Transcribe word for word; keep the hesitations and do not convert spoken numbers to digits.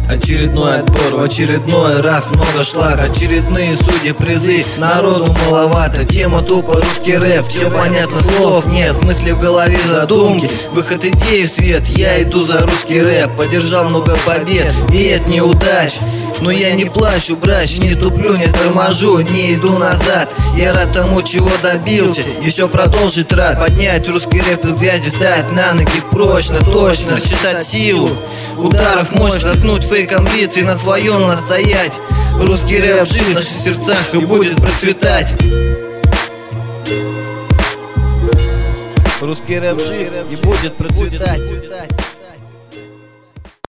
Очередной отбор, в очередной раз много шлак. Очередные судьи, призы, народу маловато. Тема тупо русский рэп, все понятно, слов нет. Мысли в голове, задумки, выход идеи в свет. Я иду за русский рэп, поддержал много побед и от неудач. Но я не плачу, брач, не туплю, не торможу, не иду назад. Я рад тому, чего добился, и все продолжить рад. Поднять русский рэп из грязи, встать на ноги прочно, точно, рассчитать силу ударов, мощь, наткнуть фейком лиц и на своем настоять. Русский рэп жив в наших сердцах и будет процветать. Русский рэп жив и будет процветать.